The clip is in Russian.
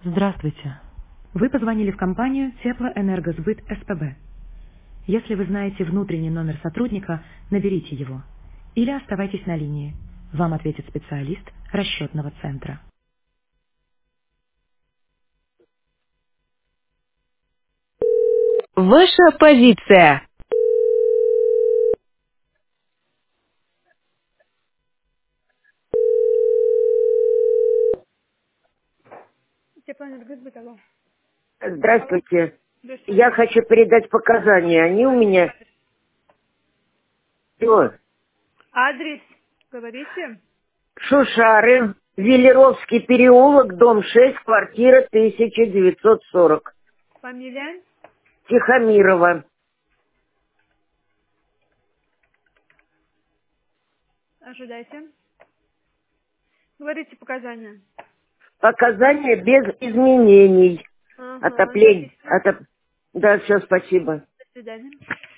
Здравствуйте. Вы позвонили в компанию Теплоэнергосбыт СПБ. Если вы знаете внутренний номер сотрудника, наберите его. Или оставайтесь на линии. Вам ответит специалист расчетного центра. Ваша позиция. Теплоэнергосбыт, алло. Алло, Здравствуйте. здравствуйте. Я хочу передать показания. Они у Говорите меня... адрес. Всё. Адрес, говорите. Шушары, Велеровский переулок, дом 6, квартира 1940. Фамилия, Тихомирова. ожидайте. Говорите показания. Показания без изменений. Ага, Отопление. записано. Да, все, спасибо. До свидания.